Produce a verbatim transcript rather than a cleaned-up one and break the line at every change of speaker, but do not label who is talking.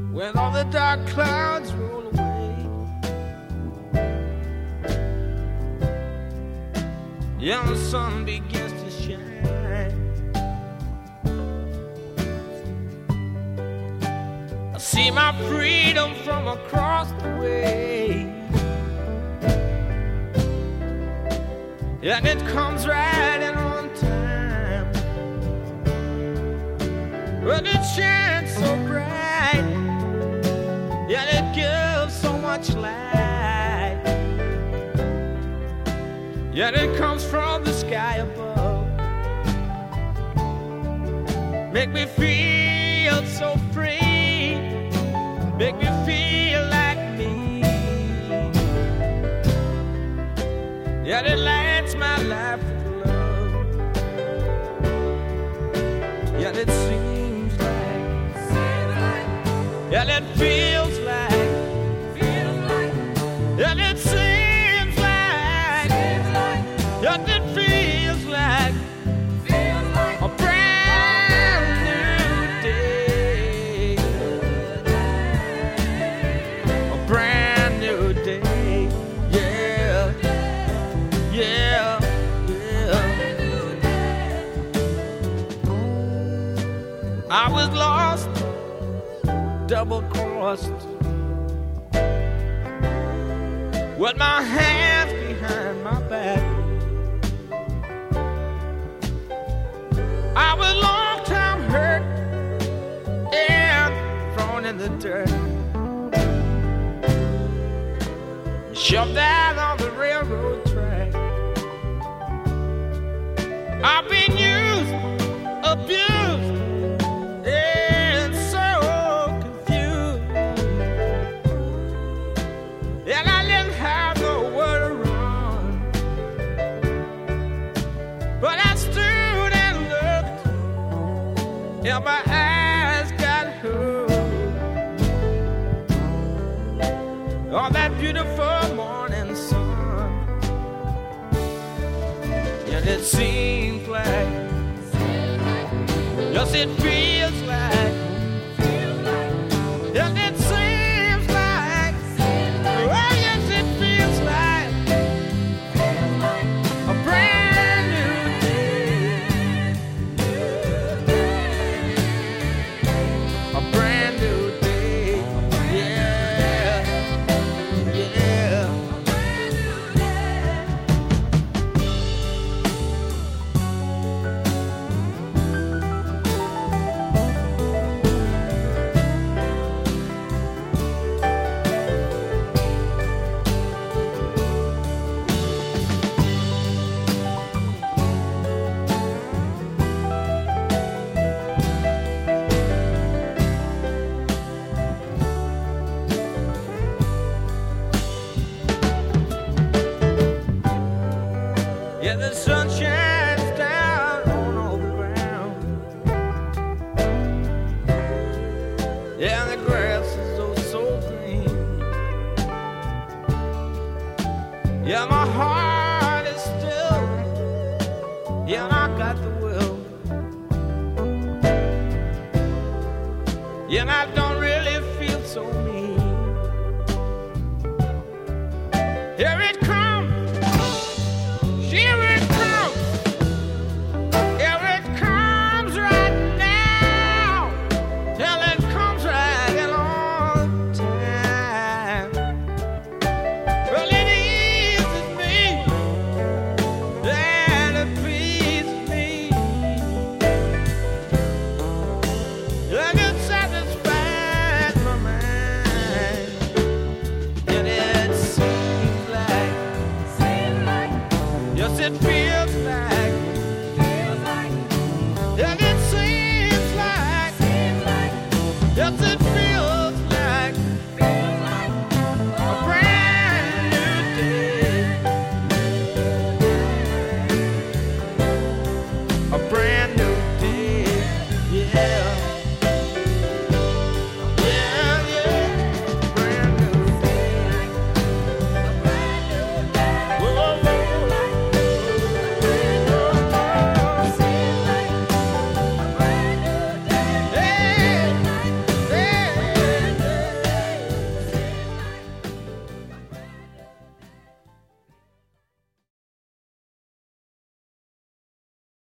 when all the dark clouds roll away. Yeah, the sun begins to shine. I see my freedom from across the way, and it comes right in on time. But it shines so bright, and it gives so much light. Yet it comes from the sky above. Make me feel so free, make me feel like me. Yet it lights my life with love. Yet it seems like, yet it feels like, yet it seems like, yet it feels like a brand new day, a brand new day, yeah, yeah, yeah. I was lost, double-crossed, with my hands behind my back. I was long time hurt and thrown in the dirt, shoved out on the railroad track. I've been used, abused, and so confused, and I didn't have nowhere to run. But I stood and looked, and my eyes got hooked on that beautiful morning sun. And it seems like, yes, it feels like, and it seems like, oh yes, it feels like a brand new day, a brand new day, yeah, yeah. Yeah, the sun shines down on all the ground. Yeah, the grass is oh so green. Yeah, my heart is still. Yeah, and I got the will. Yeah, and I don't really feel so mean. Here it comes. Here it comes. Here it comes right now. Till it comes right in on time. Well, it eases me and it pleases me. And it satisfies my mind. And it seems like, yes, it feels like, and it seems like, yes, it